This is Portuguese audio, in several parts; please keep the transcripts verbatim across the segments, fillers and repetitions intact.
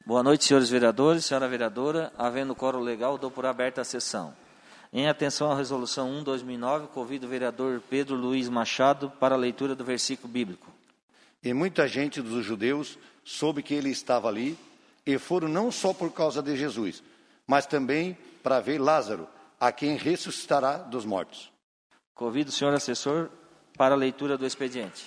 Boa noite, senhores vereadores, senhora vereadora. Havendo quórum legal, dou por aberta a sessão. Em atenção à resolução um, dois mil e nove, convido o vereador Pedro Luiz Machado para a leitura do versículo bíblico. E muita gente dos judeus soube que ele estava ali, e foram não só por causa de Jesus, mas também para ver Lázaro, a quem ressuscitará dos mortos. Convido o senhor assessor para a leitura do expediente.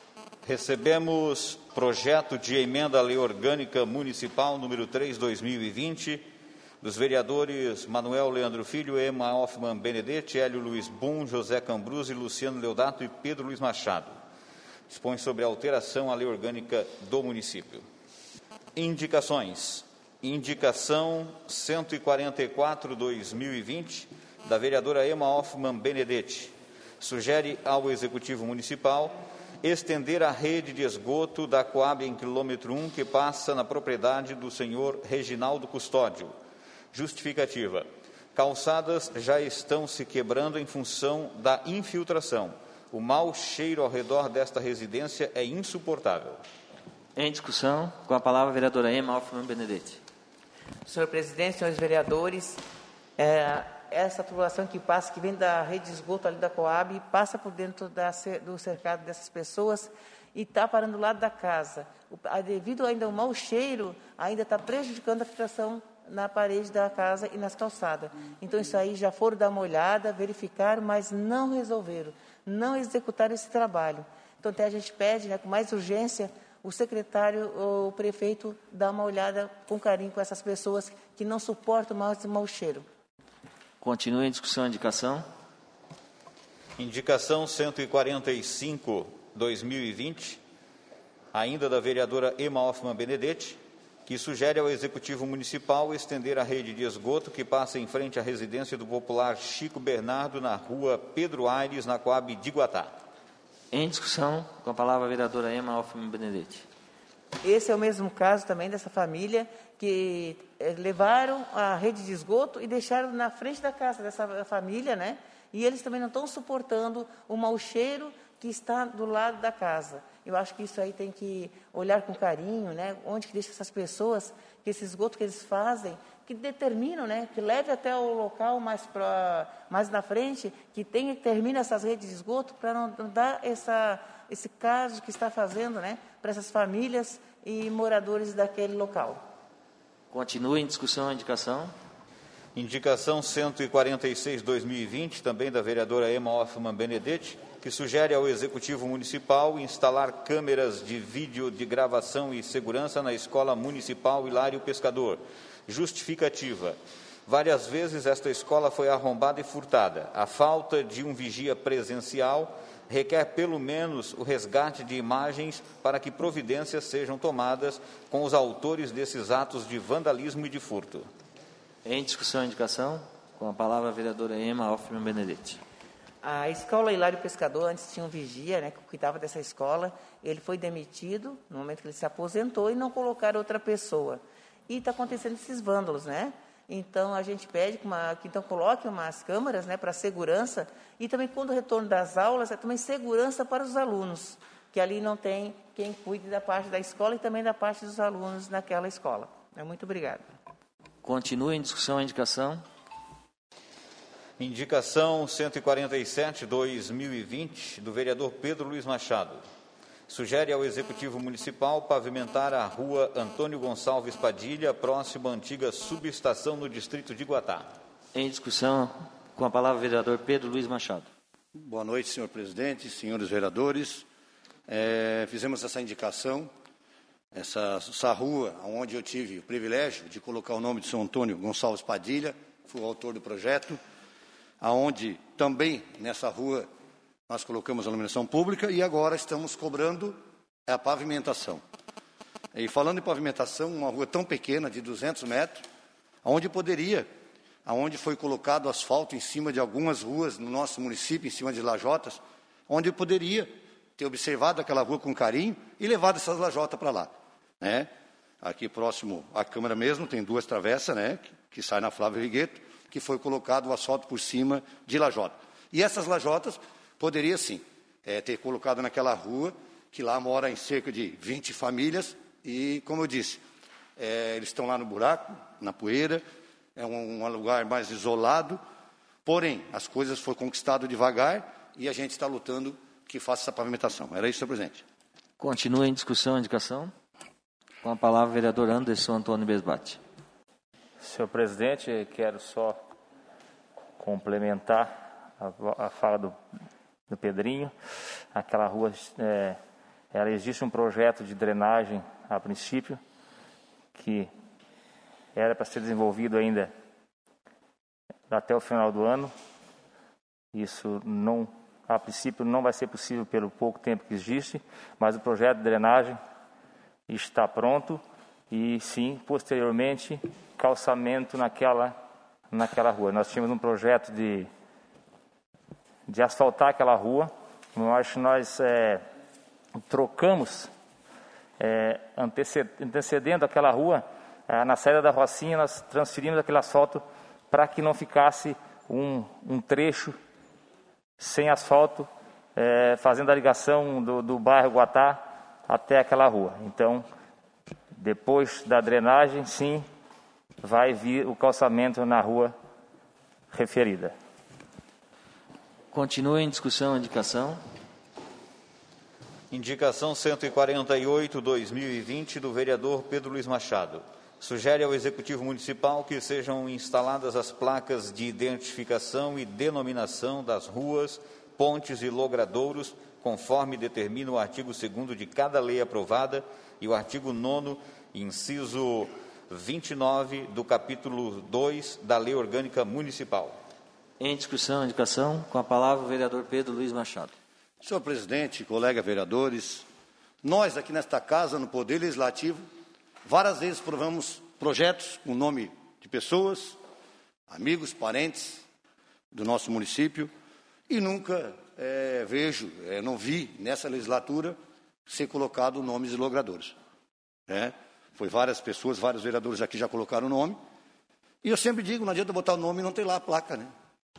Recebemos projeto de emenda à Lei Orgânica Municipal número três, dois mil e vinte, dos vereadores Manuel Leandro Filho, Emma Hoffmann Benedetti, Hélio Luiz Bum, José Cambruzzi, Luciano Leodato e Pedro Luiz Machado. Dispõe sobre a alteração à Lei Orgânica do município. Indicações. Indicação cento e quarenta e quatro, dois mil e vinte, da vereadora Emma Hoffmann Benedetti. Sugere ao Executivo Municipal estender a rede de esgoto da Coab em quilômetro um, que passa na propriedade do senhor Reginaldo Custódio. Justificativa. Calçadas já estão se quebrando em função da infiltração. O mau cheiro ao redor desta residência é insuportável. Em discussão, com a palavra a vereadora Emma Hoffmann Benedetti. Senhor presidente, senhores vereadores, é, essa tubulação que passa, que vem da rede de esgoto ali da Coab, passa por dentro da, do cercado dessas pessoas e está parando do lado da casa. O, devido ainda ao mau cheiro, ainda está prejudicando a filtração na parede da casa e nas calçadas. Então, isso aí já foram dar uma olhada, verificaram, mas não resolveram, não executaram esse trabalho. Então, até a gente pede, né, com mais urgência, o secretário, o prefeito, dá uma olhada com carinho com essas pessoas que não suportam mais esse mau cheiro. Continua em discussão a indicação. Indicação cento e quarenta e cinco, dois mil e vinte, ainda da vereadora Emma Hoffmann Benedetti, que sugere ao Executivo Municipal estender a rede de esgoto que passa em frente à residência do popular Chico Bernardo, na rua Pedro Aires, na Coab de Iguatá. Em discussão, com a palavra a vereadora Emma Hoffmann Benedetti. Esse é o mesmo caso também dessa família que eh, levaram a rede de esgoto e deixaram na frente da casa dessa família, né? E eles também não estão suportando o mau cheiro que está do lado da casa. Eu acho que isso aí tem que olhar com carinho, né? Onde que deixa essas pessoas, que esse esgoto que eles fazem, que determinam, né? Que leve até o local mais, pra, mais na frente, que tenha, termine essas redes de esgoto para não, não dar essa, esse caso que está fazendo, né? Para essas famílias e moradores daquele local. Continua em discussão a indicação. Indicação cento e quarenta e seis, dois mil e vinte, também da vereadora Emma Hoffmann Benedetti, que sugere ao Executivo Municipal instalar câmeras de vídeo de gravação e segurança na Escola Municipal Hilário Pescador. Justificativa. Várias vezes esta escola foi arrombada e furtada. A falta de um vigia presencial requer pelo menos o resgate de imagens para que providências sejam tomadas com os autores desses atos de vandalismo e de furto. Em discussão a indicação, com a palavra a vereadora Emma Hoffmann Benedetti. A escola Hilário Pescador, antes tinha um vigia, né, que cuidava dessa escola. Ele foi demitido no momento que ele se aposentou e não colocaram outra pessoa. E está acontecendo esses vândalos, né? Então, a gente pede que, uma, que então coloquem umas câmeras, né, para segurança e também, quando o retorno das aulas, é também segurança para os alunos, que ali não tem quem cuide da parte da escola e também da parte dos alunos naquela escola. Muito obrigado. Continua em discussão a indicação. Indicação cento e quarenta e sete, dois mil e vinte, do vereador Pedro Luiz Machado. Sugere ao Executivo Municipal pavimentar a rua Antônio Gonçalves Padilha, próxima à antiga subestação no distrito de Iguatá. Em discussão, com a palavra o vereador Pedro Luiz Machado. Boa noite, senhor presidente, senhores vereadores. É, fizemos essa indicação, essa, essa rua, onde eu tive o privilégio de colocar o nome de São Antônio Gonçalves Padilha, fui o autor do projeto, aonde também nessa rua nós colocamos a iluminação pública e agora estamos cobrando a pavimentação. E falando em pavimentação, uma rua tão pequena, de duzentos metros, onde poderia, onde foi colocado asfalto em cima de algumas ruas no nosso município, em cima de lajotas, onde poderia ter observado aquela rua com carinho e levado essas lajotas para lá, né? Aqui próximo à Câmara mesmo, tem duas travessas, né, que, que saem na Flávio Rigueto, que foi colocado o asfalto por cima de lajota. E essas lajotas poderia, sim, é, ter colocado naquela rua, que lá mora em cerca de vinte famílias, e, como eu disse, é, eles estão lá no buraco, na poeira, é um, um lugar mais isolado, porém, as coisas foram conquistadas devagar e a gente está lutando que faça essa pavimentação. Era isso, senhor presidente. Continua em discussão a indicação. Com a palavra, o vereador Anderson Antônio Besbate. Senhor presidente, quero só complementar a, a fala do, do Pedrinho. Aquela rua, é, ela existe um projeto de drenagem a princípio, que era para ser desenvolvido ainda até o final do ano. Isso não, a princípio não vai ser possível pelo pouco tempo que existe, mas o projeto de drenagem está pronto e sim, posteriormente, calçamento naquela, naquela rua. Nós tínhamos um projeto de, de asfaltar aquela rua, mas nós é, trocamos, é, antecedendo aquela rua, é, na saída da Rocinha, nós transferimos aquele asfalto para que não ficasse um, um trecho sem asfalto, é, fazendo a ligação do, do bairro Guatá até aquela rua. Então, depois da drenagem, sim, vai vir o calçamento na rua referida. Continua em discussão a indicação. Indicação cento e quarenta e oito, dois mil e vinte, do vereador Pedro Luiz Machado. Sugere ao Executivo Municipal que sejam instaladas as placas de identificação e denominação das ruas, pontes e logradouros, conforme determina o artigo segundo de cada lei aprovada e o artigo nono, inciso vinte e nove do capítulo dois da Lei Orgânica Municipal. Em discussão, indicação, com a palavra o vereador Pedro Luiz Machado. Senhor presidente, colega vereadores, nós aqui nesta casa, no Poder Legislativo, várias vezes provamos projetos com nome de pessoas, amigos, parentes do nosso município e nunca é, vejo, é, não vi nessa legislatura ser colocado nomes de logradores. É, foi várias pessoas, vários vereadores aqui já colocaram o nome. E eu sempre digo, não adianta botar o nome e não ter lá a placa, né?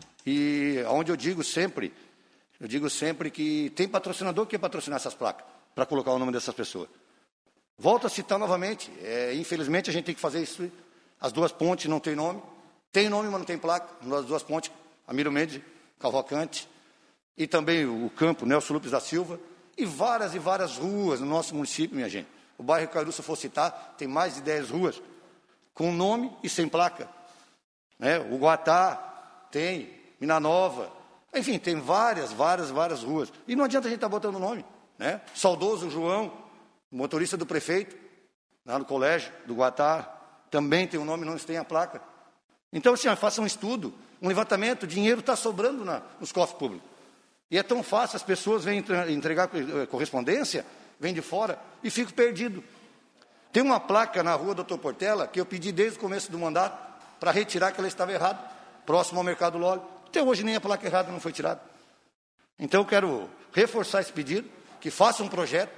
E onde eu digo sempre, eu digo sempre que tem patrocinador que quer patrocinar essas placas, para colocar o nome dessas pessoas. Volto a citar novamente, é, infelizmente a gente tem que fazer isso, as duas pontes não tem nome, tem nome, mas não tem placa, nas duas pontes, Amiro Mendes, Cavalcante, e também o campo Nelson Lupes da Silva, e várias e várias ruas no nosso município, minha gente. O bairro Cairu, se eu for citar, tem mais de dez ruas, com nome e sem placa. Né? O Guatá tem, Mina Nova, enfim, tem várias, várias, várias ruas. E não adianta a gente estar botando nome. Né? Saudoso João, motorista do prefeito, lá no colégio do Guatá, também tem um nome, não tem a placa. Então, assim, faça um estudo, um levantamento, o dinheiro está sobrando na, nos cofres públicos. E é tão fácil, as pessoas vêm entregar correspondência, vêm de fora e ficam perdidos. Tem uma placa na rua doutor Portela que eu pedi desde o começo do mandato para retirar, que ela estava errada, próximo ao Mercado Lólio. Até hoje nem a placa errada não foi tirada. Então eu quero reforçar esse pedido, que faça um projeto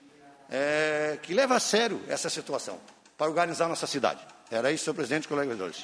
é, que leve a sério essa situação, para organizar a nossa cidade. Era isso, senhor presidente, colegas vereadores.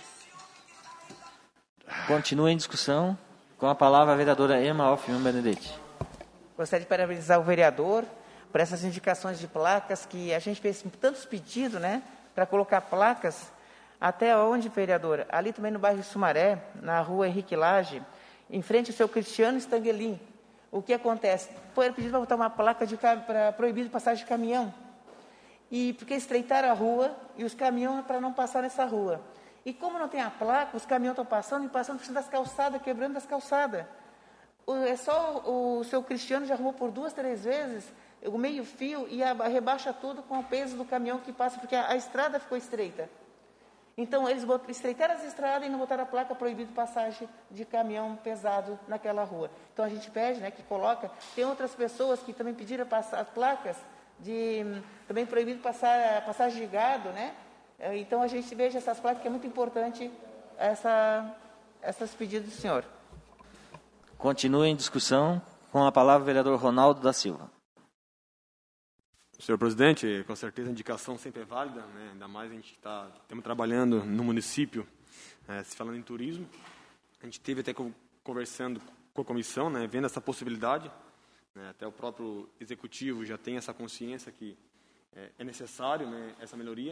Continua em discussão. Com a palavra a vereadora Emma Hoffmann Benedetti. Gostaria de parabenizar o vereador por essas indicações de placas que a gente fez tantos pedidos, né, para colocar placas. Até onde, vereador? Ali também no bairro Sumaré, na rua Henrique Lage, em frente ao seu Cristiano Stanguelin. O que acontece? Foi pedido para botar uma placa de para proibido passagem de caminhão. E porque estreitaram a rua e os caminhões para não passar nessa rua. E como não tem a placa, os caminhões estão passando e passando por cima das calçadas, quebrando as calçadas. O, é só o, o seu Cristiano já arrumou por duas, três vezes o meio fio e a, rebaixa tudo com o peso do caminhão que passa, porque a, a estrada ficou estreita. Então, eles bot, estreitaram as estradas e não botaram a placa proibido passagem de caminhão pesado naquela rua. Então, a gente pede, né, que coloca. Tem outras pessoas que também pediram passar as placas de também proibido passar passagem de gado, né? Então, a gente veja essas placas, que é muito importante essa, essas pedidos do senhor. Continua em discussão. Com a palavra o vereador Ronaldo da Silva. Senhor presidente, com certeza a indicação sempre é válida, né? Ainda mais a gente está trabalhando no município, é, se falando em turismo. A gente teve até conversando com a comissão, né, vendo essa possibilidade. Né, até o próprio executivo já tem essa consciência que é, é necessário, né, essa melhoria.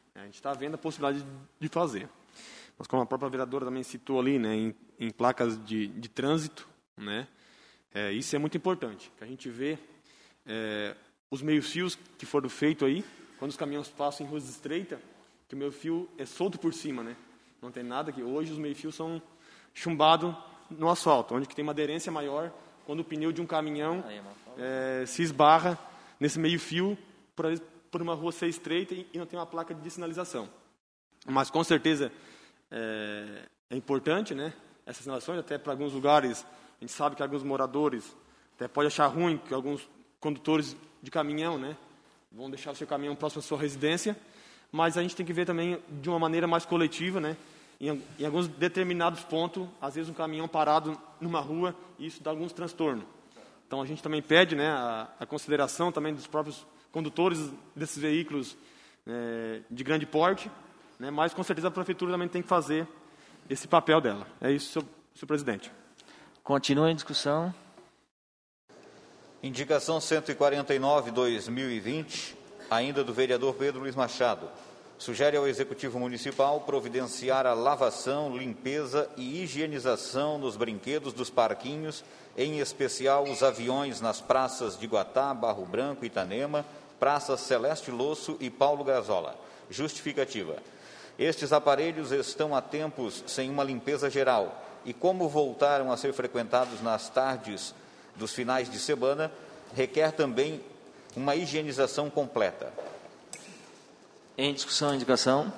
A gente está vendo a possibilidade de fazer. Mas como a própria vereadora também citou ali, né, em, em placas de, de trânsito, né, é, isso é muito importante, que a gente vê é, os meio-fios que foram feitos aí, quando os caminhões passam em ruas estreitas, que o meio-fio é solto por cima, né, não tem nada que hoje os meio-fios são chumbados no asfalto, onde que tem uma aderência maior quando o pneu de um caminhão é, se esbarra nesse meio-fio por, por uma rua ser estreita e, e não tem uma placa de sinalização. Mas com certeza é, é importante, né, essas sinalizações, até para alguns lugares, a gente sabe que alguns moradores até pode achar ruim que alguns condutores de caminhão, né, vão deixar o seu caminhão próximo à sua residência, mas a gente tem que ver também de uma maneira mais coletiva, né, em, em alguns determinados pontos, às vezes um caminhão parado numa rua, e isso dá alguns transtornos. Então a gente também pede, né, a, a consideração também dos próprios condutores desses veículos é, de grande porte, né, mas com certeza a prefeitura também tem que fazer esse papel dela. É isso, senhor, senhor presidente. Continua em discussão. Indicação cento e quarenta e nove, dois mil e vinte, ainda do vereador Pedro Luiz Machado. Sugere ao Executivo Municipal providenciar a lavação, limpeza e higienização nos brinquedos dos parquinhos, em especial os aviões nas praças de Guatá, Barro Branco, Itanema, praças Celeste Losso e Paulo Gazola. Justificativa. Estes aparelhos estão há tempos sem uma limpeza geral e, como voltaram a ser frequentados nas tardes dos finais de semana, requer também uma higienização completa. Em discussão, indicação.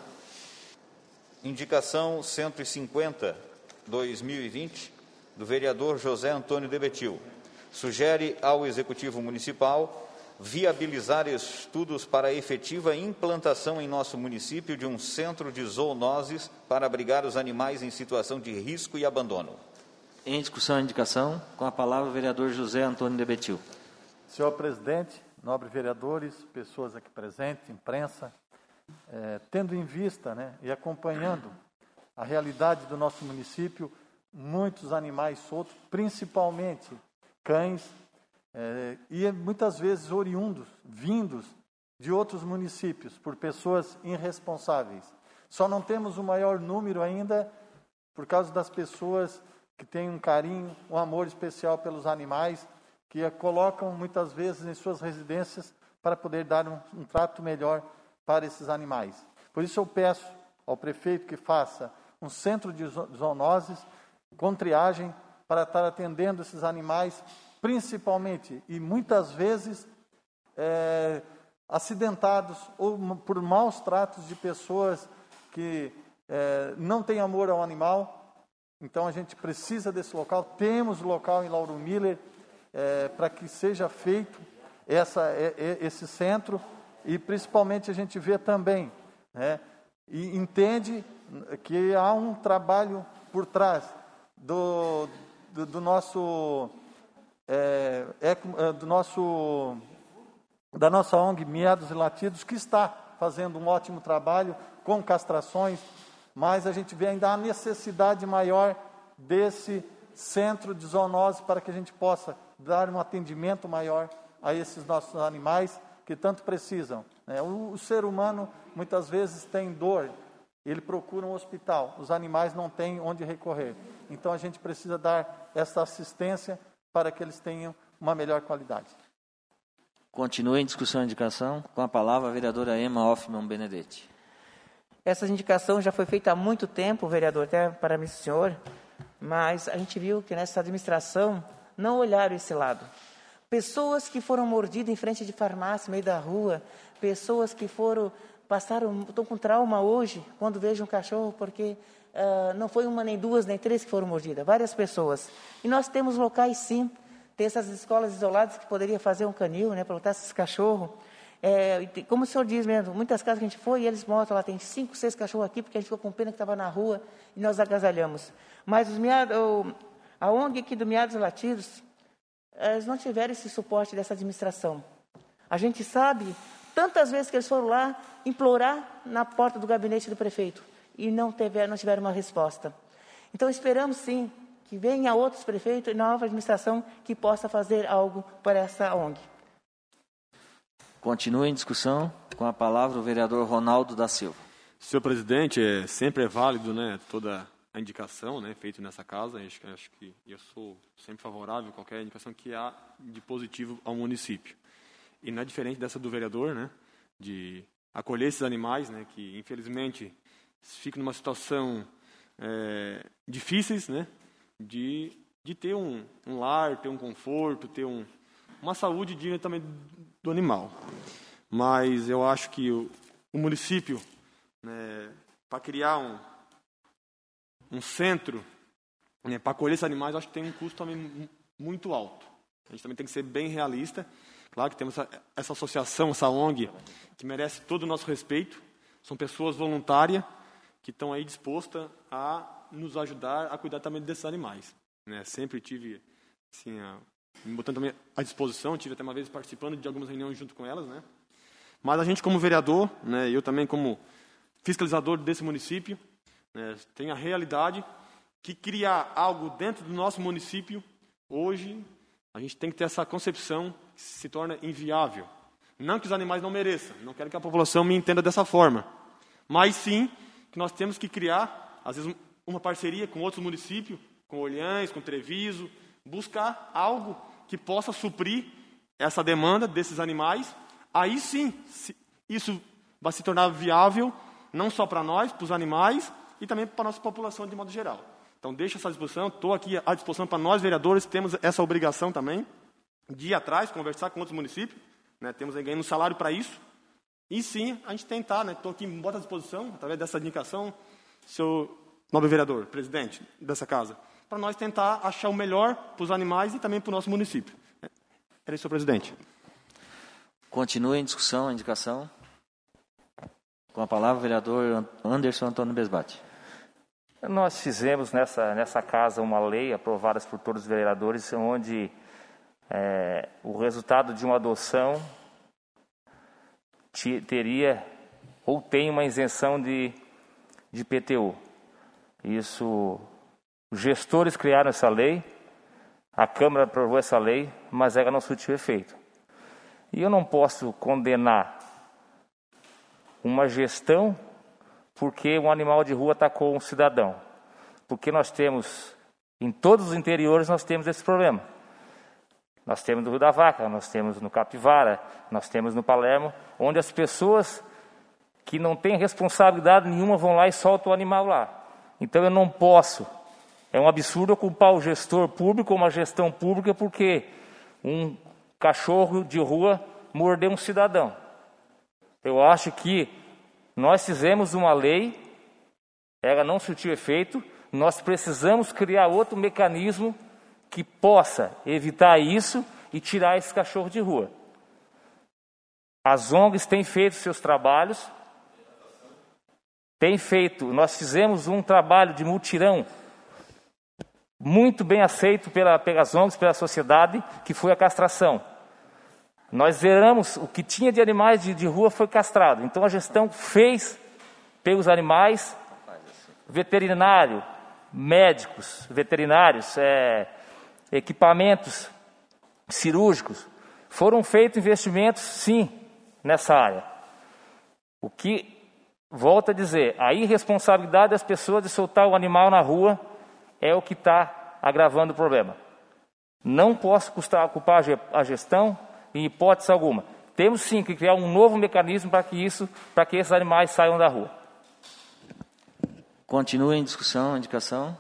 Indicação cento e cinquenta, dois mil e vinte, do vereador José Antônio de Betil. Sugere ao Executivo Municipal viabilizar estudos para a efetiva implantação em nosso município de um centro de zoonoses para abrigar os animais em situação de risco e abandono. Em discussão, indicação. Com a palavra o vereador José Antônio de Betil. Senhor presidente, nobres vereadores, pessoas aqui presentes, imprensa, é, tendo em vista, né, e acompanhando a realidade do nosso município, muitos animais soltos, principalmente cães, é, e muitas vezes oriundos, vindos de outros municípios, por pessoas irresponsáveis. Só não temos o maior número ainda por causa das pessoas que têm um carinho, um amor especial pelos animais, que a colocam muitas vezes em suas residências para poder dar um, um trato melhor para esses animais. Por isso eu peço ao prefeito que faça um centro de zoonoses com triagem para estar atendendo esses animais, principalmente e muitas vezes é, acidentados ou por maus tratos de pessoas que é, não têm amor ao animal. Então a gente precisa desse local. Temos local em Lauro Miller é, para que seja feito essa, é, é, esse centro, e principalmente a gente vê também, né, e entende que há um trabalho por trás do, do, do nosso é, é, do nosso da nossa O N G Miados e Latidos, que está fazendo um ótimo trabalho com castrações, mas a gente vê ainda a necessidade maior desse centro de zoonose para que a gente possa dar um atendimento maior a esses nossos animais que tanto precisam. O, o ser humano muitas vezes tem dor, ele procura um hospital, os animais não têm onde recorrer. Então a gente precisa dar essa assistência para que eles tenham uma melhor qualidade. Continua em discussão e indicação. Com a palavra a vereadora Emma Hoffmann Benedetti. Essa indicação já foi feita há muito tempo, vereador, até para mim, senhor, mas a gente viu que nessa administração não olharam esse lado. Pessoas que foram mordidas em frente de farmácia, no meio da rua, pessoas que foram, passaram, estão com trauma hoje, quando vejam um cachorro, porque uh, não foi uma, nem duas, nem três que foram mordidas, várias pessoas. E nós temos locais, sim, tem essas escolas isoladas que poderia fazer um canil, né, para botar esses cachorros. É, como o senhor diz mesmo, muitas casas que a gente foi e eles mostram lá, tem cinco, seis cachorros aqui, porque a gente ficou com pena que estava na rua e nós agasalhamos. Mas os miados, a O N G aqui do Miados e Latidos, eles não tiveram esse suporte dessa administração. A gente sabe tantas vezes que eles foram lá implorar na porta do gabinete do prefeito e não tiveram, não tiveram uma resposta. Então esperamos sim que venha outros prefeitos e nova administração que possa fazer algo para essa O N G. Continua em discussão. Com a palavra o vereador Ronaldo da Silva. Senhor presidente, é, sempre é válido, né, toda a indicação, né, feita nessa casa. Acho, acho que eu sou sempre favorável a qualquer indicação que há de positivo ao município. E não é diferente dessa do vereador, né, de acolher esses animais, né, que infelizmente ficam numa situação é, difíceis, né, de, de ter um, um lar, ter um conforto, ter um, uma saúde digna também do animal. Mas eu acho que o, o município, né, para criar um, um centro, né, para acolher esses animais, eu acho que tem um custo também muito alto. A gente também tem que ser bem realista. Claro que temos essa, essa associação, essa O N G, que merece todo o nosso respeito. São pessoas voluntárias que estão aí dispostas a nos ajudar a cuidar também desses animais. Né? Sempre tive, assim, a, me botando também à disposição, tive até uma vez participando de algumas reuniões junto com elas, né? Mas a gente como vereador, né, eu também como fiscalizador desse município, né, tem a realidade que criar algo dentro do nosso município, hoje, a gente tem que ter essa concepção que se torna inviável. Não que os animais não mereçam, não quero que a população me entenda dessa forma, mas sim que nós temos que criar, às vezes, uma parceria com outros municípios, com Orleans, com Treviso, buscar algo que possa suprir essa demanda desses animais. Aí sim, isso vai se tornar viável, não só para nós, para os animais, e também para a nossa população de modo geral. Então, deixo essa disposição, estou aqui à disposição para nós, vereadores, temos essa obrigação também de ir atrás, conversar com outros municípios, né, temos aí ganhando salário para isso, e sim, a gente tentar, né, estou aqui, me boto à disposição, através dessa indicação, senhor nobre vereador, presidente dessa casa, para nós tentar achar o melhor para os animais e também para o nosso município. Era isso, senhor presidente. Continua em discussão a indicação. Com a palavra o vereador Anderson Antônio Besbate. Nós fizemos nessa, nessa casa uma lei aprovada por todos os vereadores, onde é, o resultado de uma adoção teria ou tem uma isenção de, de I P T U. Isso, os gestores criaram essa lei, a Câmara aprovou essa lei, mas ela não surtiu efeito. E eu não posso condenar uma gestão porque um animal de rua atacou um cidadão. Porque nós temos, em todos os interiores, nós temos esse problema. Nós temos no Rio da Vaca, nós temos no Capivara, nós temos no Palermo, onde as pessoas que não têm responsabilidade nenhuma vão lá e soltam o animal lá. Então eu não posso, é um absurdo eu culpar o gestor público ou uma gestão pública porque um cachorro de rua mordeu um cidadão. Eu acho que nós fizemos uma lei, ela não surtiu efeito, nós precisamos criar outro mecanismo que possa evitar isso e tirar esse cachorro de rua. As O N Gs têm feito seus trabalhos, têm feito, nós fizemos um trabalho de mutirão muito bem aceito pela, pelas O N Gs, pela sociedade, que foi a castração. Nós zeramos o que tinha de animais de, de rua foi castrado. Então a gestão fez pelos animais, veterinário, médicos, veterinários, é, equipamentos cirúrgicos. Foram feitos investimentos, sim, nessa área. O que, volto a dizer, a irresponsabilidade das pessoas de soltar o animal na rua é o que está agravando o problema. Não posso custar, culpar a gestão, em hipótese alguma. Temos sim que criar um novo mecanismo para que isso, para que esses animais saiam da rua. Continua em discussão a indicação.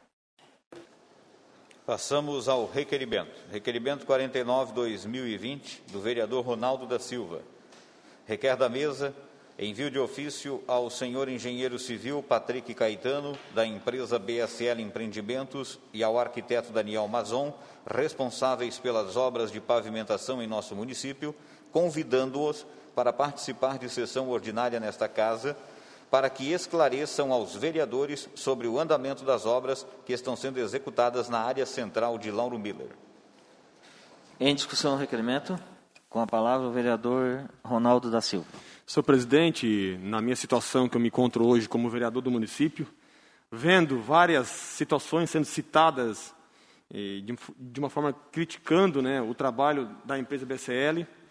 Passamos ao requerimento. Requerimento quarenta e nove, dois mil e vinte, do vereador Ronaldo da Silva. Requer da mesa envio de ofício ao senhor engenheiro civil Patrick Caetano, da empresa B S L Empreendimentos, e ao arquiteto Daniel Mazon, responsáveis pelas obras de pavimentação em nosso município, convidando-os para participar de sessão ordinária nesta casa, para que esclareçam aos vereadores sobre o andamento das obras que estão sendo executadas na área central de Lauro Miller. Em discussão o requerimento, com a palavra o vereador Ronaldo da Silva. Senhor presidente, na minha situação que eu me encontro hoje como vereador do município, vendo várias situações sendo citadas eh, de, de uma forma criticando, né, o trabalho da empresa B S L,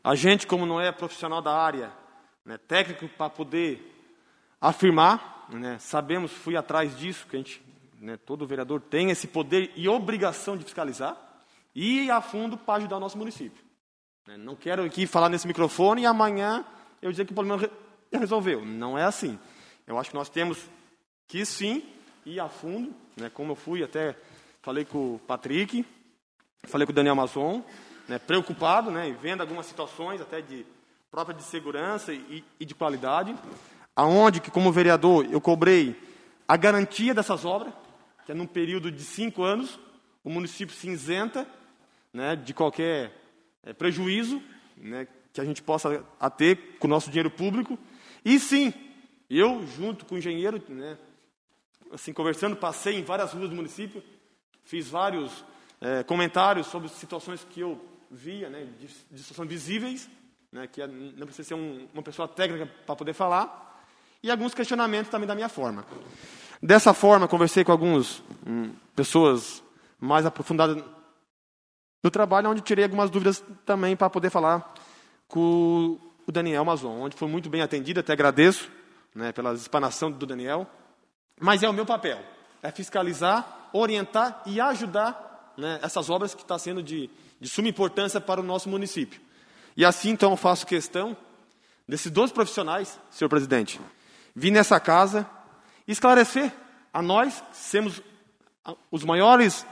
A gente, como não é profissional da área, né, técnico para poder afirmar, né, sabemos, fui atrás disso, que a gente, né, todo vereador tem esse poder e obrigação de fiscalizar e ir a fundo para ajudar o nosso município. Né, não quero aqui falar nesse microfone e amanhã eu dizer que o problema já resolveu. Não é assim. Eu acho que nós temos que sim ir a fundo, né, como eu fui, até falei com o Patrick, falei com o Daniel Mazon, né, preocupado, né, e vendo algumas situações até de própria de segurança e, e de qualidade, aonde que como vereador eu cobrei a garantia dessas obras, que é num período de cinco anos, o município se isenta, né, de qualquer é, prejuízo, né, que a gente possa a ter com o nosso dinheiro público. E sim, eu junto com o engenheiro, né, assim, conversando, passei em várias ruas do município, fiz vários é, comentários sobre situações que eu via, né, de, de situações visíveis, né, que não precisa ser um, uma pessoa técnica para poder falar, e alguns questionamentos também da minha forma. Dessa forma, conversei com algumas hum, pessoas mais aprofundadas no trabalho, onde tirei algumas dúvidas também para poder falar com o Daniel Mazon, onde foi muito bem atendido, até agradeço, né, pela explanação do Daniel, mas é o meu papel, é fiscalizar, orientar e ajudar, né, essas obras que estão sendo de, de suma importância para o nosso município. E assim, então, eu faço questão desses dois profissionais, senhor presidente, vir nessa casa esclarecer a nós, sermos os maiores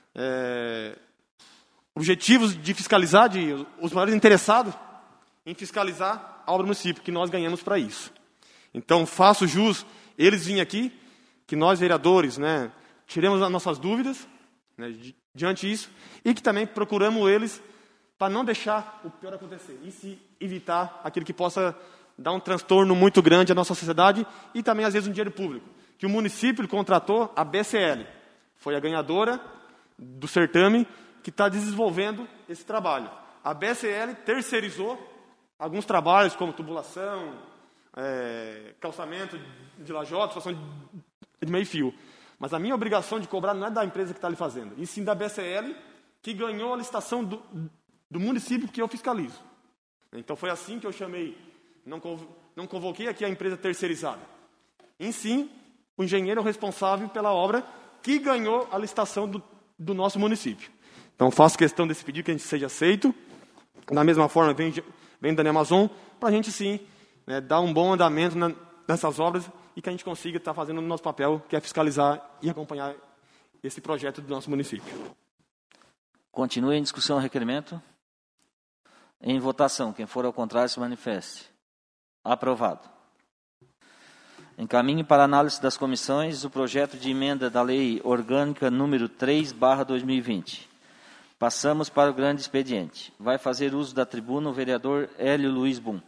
é, objetivos de fiscalizar, de, os maiores interessados em fiscalizar a obra do município, que nós ganhamos para isso. Então, faço jus eles virem aqui, que nós, vereadores, né, tiremos as nossas dúvidas, né, diante disso, e que também procuramos eles para não deixar o pior acontecer, e se evitar aquilo que possa dar um transtorno muito grande à nossa sociedade e também, às vezes, um dinheiro público. Que o município contratou a B C L, foi a ganhadora do certame que está desenvolvendo esse trabalho. A B C L terceirizou alguns trabalhos, como tubulação, é, calçamento de lajota, situação de meio-fio. Mas a minha obrigação de cobrar não é da empresa que está ali fazendo, e sim da B C L, que ganhou a licitação do, do município que eu fiscalizo. Então foi assim que eu chamei, não, não convoquei aqui a empresa terceirizada. Em sim, o engenheiro responsável pela obra que ganhou a licitação do, do nosso município. Então faço questão desse pedido que a gente seja aceito. Da mesma forma, vem, vem da Amazon, para a gente sim, né, dar um bom andamento na, nessas obras e que a gente consiga estar fazendo o nosso papel, que é fiscalizar e acompanhar esse projeto do nosso município. Continue em discussão o requerimento. Em votação, quem for ao contrário se manifeste. Aprovado. Encaminhe para análise das comissões o projeto de emenda da Lei Orgânica número três barra dois mil e vinte. Passamos para o grande expediente. Vai fazer uso da tribuna o vereador Hélio Luiz Bum.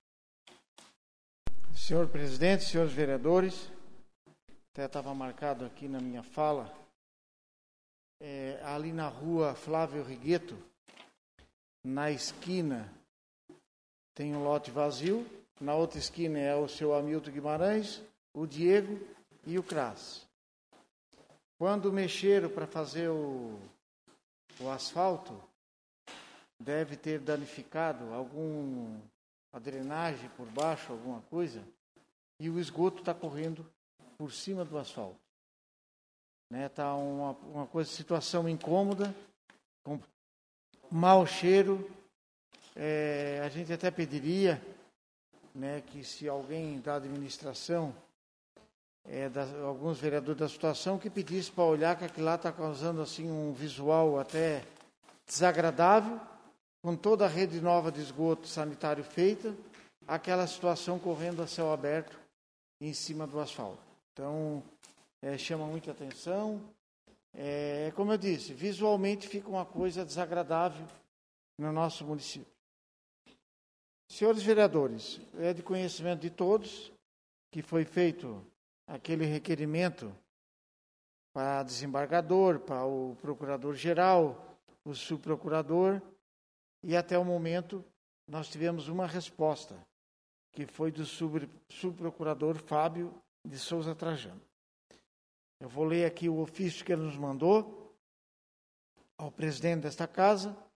Senhor presidente, senhores vereadores, até estava marcado aqui na minha fala, é, ali na rua Flávio Rigueto, na esquina tem um lote vazio, na outra esquina é o seu Hamilton Guimarães, o Diego e o Cras. Quando mexeram para fazer o, o asfalto, deve ter danificado algum a drenagem por baixo, alguma coisa, e o esgoto está correndo por cima do asfalto. Né, tá uma, uma coisa, situação incômoda, com mau cheiro. É, a gente até pediria, né, que se alguém da administração, é, das, alguns vereadores da situação, que pedisse para olhar que aquilo lá está causando assim, um visual até desagradável, com toda a rede nova de esgoto sanitário feita, aquela situação correndo a céu aberto em cima do asfalto. Então, é, chama muita atenção. É, como eu disse, visualmente fica uma coisa desagradável no nosso município. Senhores vereadores, é de conhecimento de todos que foi feito aquele requerimento para desembargador, para o procurador-geral, o subprocurador, e até o momento nós tivemos uma resposta, que foi do sub, subprocurador Fábio de Souza Trajano. Eu vou ler aqui o ofício que ele nos mandou ao presidente desta casa,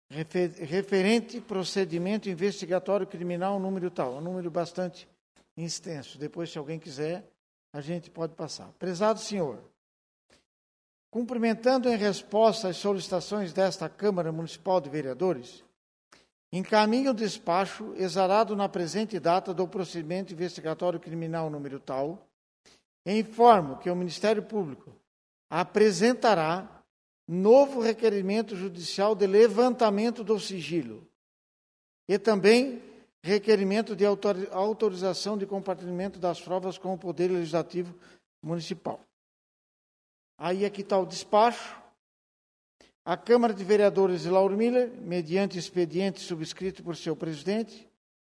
refer, referente procedimento investigatório criminal número tal, um número bastante extenso. Depois, se alguém quiser, a gente pode passar. Prezado senhor, cumprimentando em resposta às solicitações desta Câmara Municipal de Vereadores, encaminho o despacho exarado na presente data do procedimento investigatório criminal número tal, e informo que o Ministério Público apresentará novo requerimento judicial de levantamento do sigilo e também requerimento de autorização de compartilhamento das provas com o Poder Legislativo Municipal. Aí aqui está o despacho. A Câmara de Vereadores de Lauro Miller, mediante expediente subscrito por seu presidente,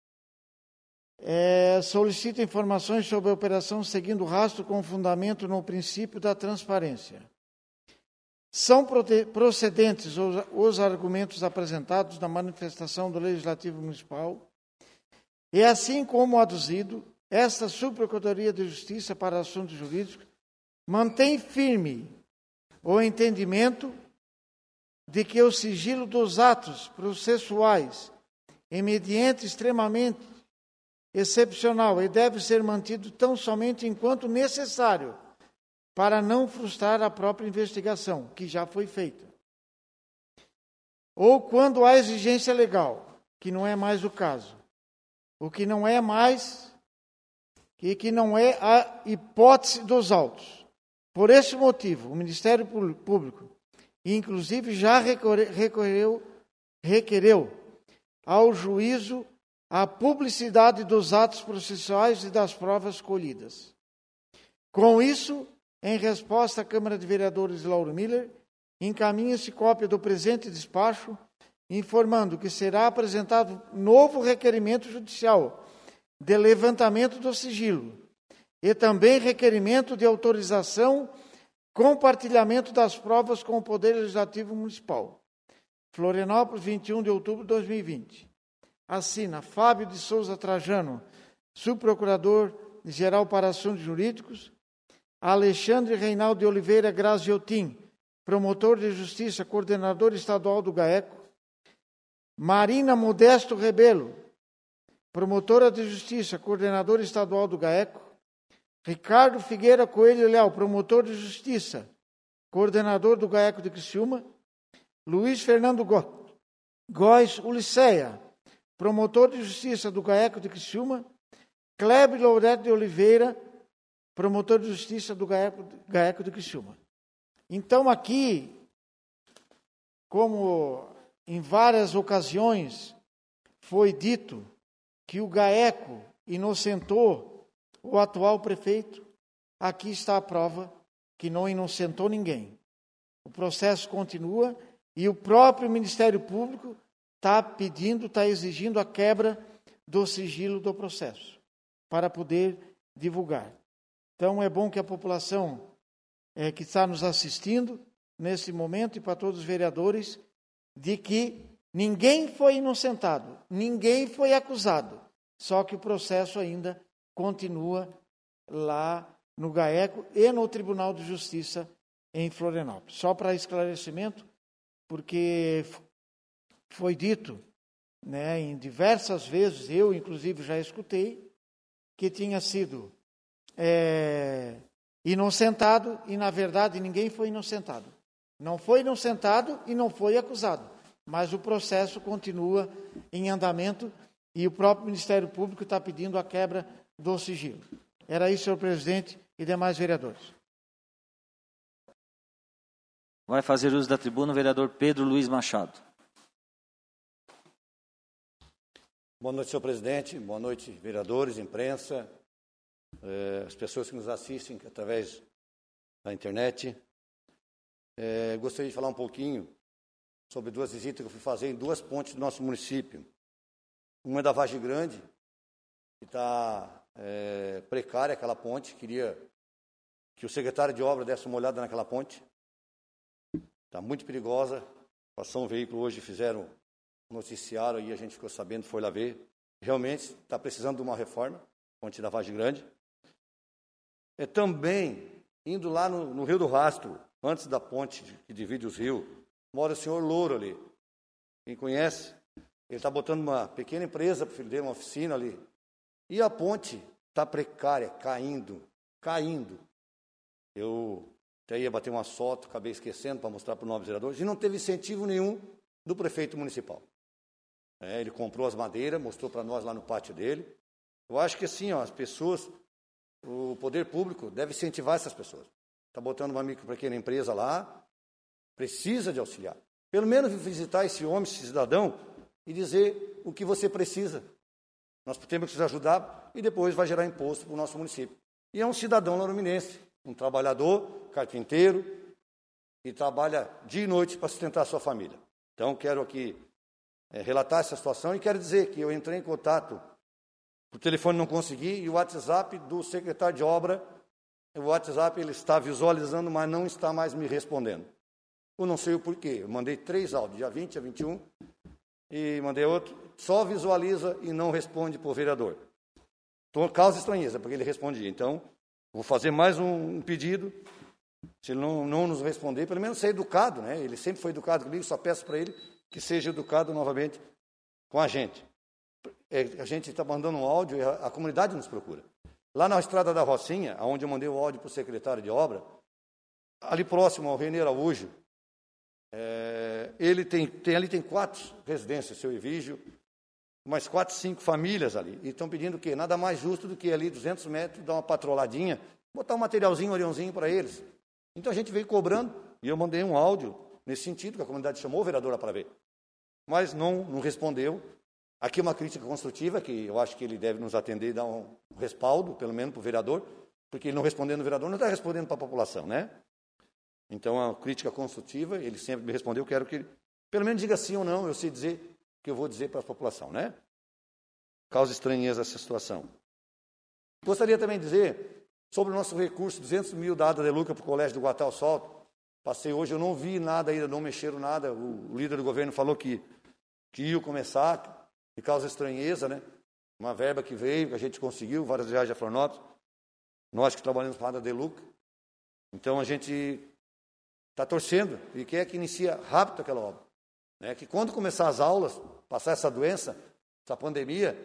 é, solicita informações sobre a operação seguindo o rastro com fundamento no princípio da transparência. São procedentes os, os argumentos apresentados na manifestação do Legislativo Municipal e, assim como aduzido, esta Subprocuradoria de Justiça para Assuntos Jurídicos mantém firme o entendimento de que o sigilo dos atos processuais é mediante extremamente excepcional e deve ser mantido tão somente enquanto necessário para não frustrar a própria investigação, que já foi feita. Ou quando há exigência legal, que não é mais o caso. O que não é mais, e que não é a hipótese dos autos. Por esse motivo, o Ministério Público, inclusive, já recorreu, requereu ao juízo a publicidade dos atos processuais e das provas colhidas. Com isso, em resposta à Câmara de Vereadores de Lauro Miller, encaminha-se cópia do presente despacho, informando que será apresentado novo requerimento judicial de levantamento do sigilo e também requerimento de autorização compartilhamento das provas com o Poder Legislativo Municipal. Florianópolis, vinte e um de outubro de dois mil e vinte. Assina Fábio de Souza Trajano, Subprocurador-Geral para Assuntos Jurídicos, Alexandre Reinaldo de Oliveira Graziotin, Promotor de Justiça, Coordenador Estadual do GAECO, Marina Modesto Rebelo, Promotora de Justiça, Coordenador Estadual do GAECO, Ricardo Figueira Coelho Leal, Promotor de Justiça, Coordenador do GAECO de Criciúma, Luiz Fernando Góes Uliceia, Promotor de Justiça do GAECO de Criciúma, Kleber Loureto de Oliveira, Promotor de Justiça do GAECO, GAECO de Criciúma. Então, aqui, como em várias ocasiões foi dito que o GAECO inocentou o atual prefeito, aqui está a prova que não inocentou ninguém. O processo continua e o próprio Ministério Público está pedindo, está exigindo a quebra do sigilo do processo, para poder divulgar. Então, é bom que a população é, que está nos assistindo nesse momento e para todos os vereadores, de que ninguém foi inocentado, ninguém foi acusado, só que o processo ainda continua lá no GAECO e no Tribunal de Justiça em Florianópolis. Só para esclarecimento, porque foi dito, né, em diversas vezes, eu inclusive já escutei, que tinha sido é, inocentado e, na verdade, ninguém foi inocentado. Não foi inocentado e não foi acusado, mas o processo continua em andamento e o próprio Ministério Público está pedindo a quebra do sigilo. Era isso, senhor presidente e demais vereadores. Vai fazer uso da tribuna o vereador Pedro Luiz Machado. Boa noite, senhor presidente. Boa noite, vereadores, imprensa, eh, as pessoas que nos assistem através da internet. Eh, gostaria de falar um pouquinho sobre duas visitas que eu fui fazer em duas pontes do nosso município. Uma é da Vargem Grande, que está é, precária aquela ponte. Queria que o secretário de obra desse uma olhada naquela ponte. Está muito perigosa. Passou um veículo hoje, fizeram um noticiário e a gente ficou sabendo, foi lá ver. Realmente está precisando de uma reforma, ponte da Vargem Grande. É também, indo lá no, no Rio do Rastro, antes da ponte que divide os rios, mora o senhor Louro ali. quem conhece, ele está botando uma pequena empresa para o filho dele, uma oficina ali. E a ponte está precária, caindo, caindo. Eu até ia bater uma foto, acabei esquecendo para mostrar para os novos vereadores, e não teve incentivo nenhum do prefeito municipal. É, ele comprou as madeiras, mostrou para nós lá no pátio dele. Eu acho que assim, ó, as pessoas, o poder público deve incentivar essas pessoas. Está botando uma micro pequena empresa lá, precisa de auxiliar. Pelo menos visitar esse homem, esse cidadão, e dizer o que você precisa. Nós temos que te ajudar e depois vai gerar imposto para o nosso município. E é um cidadão laurominense, um trabalhador, carpinteiro, que trabalha dia e noite para sustentar a sua família. Então, quero aqui é, relatar essa situação e quero dizer que eu entrei em contato, o telefone não consegui, e o WhatsApp do secretário de obra, o WhatsApp ele está visualizando, mas não está mais me respondendo. Eu não sei o porquê. Eu mandei três áudios, dia vinte, dia vinte e um, e mandei outro, só visualiza e não responde para o vereador. Então, causa estranheza, porque ele respondia. Então, vou fazer mais um, um pedido, se ele não, não nos responder, pelo menos ser educado, né? Ele sempre foi educado comigo, só peço para ele que seja educado novamente com a gente. É, a gente está mandando um áudio e a, a comunidade nos procura. Lá na Estrada da Rocinha, onde eu mandei o áudio para o secretário de obra, ali próximo ao Renê Araújo, é, ele tem, tem, ali tem quatro residências, seu Evígio, mais quatro, cinco famílias ali, e estão pedindo o quê? Nada mais justo do que ali duzentos metros, dar uma patroladinha, botar um materialzinho, um oriãozinho para eles. Então a gente veio cobrando, e eu mandei um áudio nesse sentido, que a comunidade chamou o vereador para ver, mas não, não respondeu. Aqui uma crítica construtiva, que eu acho que ele deve nos atender e dar um respaldo, pelo menos para o vereador, porque ele não respondendo ao vereador, não está respondendo para a população, né? Então, a crítica construtiva, ele sempre me respondeu, eu quero que ele, pelo menos diga sim ou não, eu sei dizer o que eu vou dizer para a população, né? Causa estranheza essa situação. Gostaria também de dizer sobre o nosso recurso, duzentos mil dado de lucro para o Colégio do Guatá ao Salto. Passei hoje, eu não vi nada ainda, não mexeram nada, o líder do governo falou que, que ia começar, de causa estranheza, né? Uma verba que veio, que a gente conseguiu, várias viagens a Florianópolis, nós que trabalhamos para a de lucro. Então, a gente está torcendo e quer que inicie rápido aquela obra. Né? Que quando começar as aulas, passar essa doença, essa pandemia,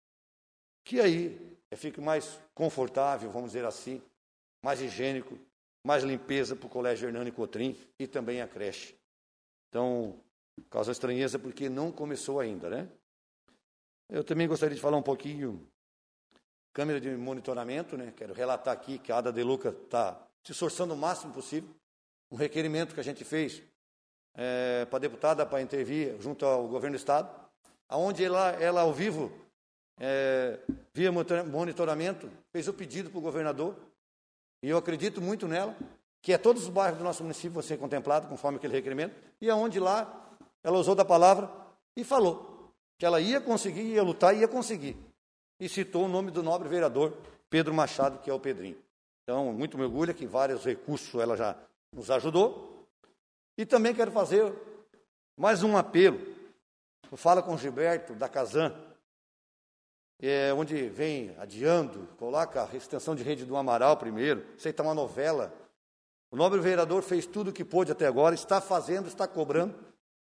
que aí fique mais confortável, vamos dizer assim, mais higiênico, mais limpeza para o Colégio Hernani Cotrim e também a creche. Então, causa estranheza porque não começou ainda, né? Eu também gostaria de falar um pouquinho, câmera de monitoramento, né? Quero relatar aqui que a Ada de Luca está se esforçando o máximo possível. Um requerimento que a gente fez é, para a deputada para intervir junto ao governo do Estado, onde ela, ela ao vivo, é, via monitoramento, fez o pedido para o governador, e eu acredito muito nela, que é todos os bairros do nosso município vão ser contemplados conforme aquele requerimento, e aonde lá ela usou da palavra e falou que ela ia conseguir, ia lutar e ia conseguir. E citou o nome do nobre vereador Pedro Machado, que é o Pedrinho. Então, muito me orgulha que vários recursos ela já nos ajudou. E também quero fazer mais um apelo. Eu falo com o Gilberto, da Casan, é, onde vem adiando, coloca a extensão de rede do Amaral primeiro, isso aí está uma novela. O nobre vereador fez tudo o que pôde até agora, está fazendo, está cobrando.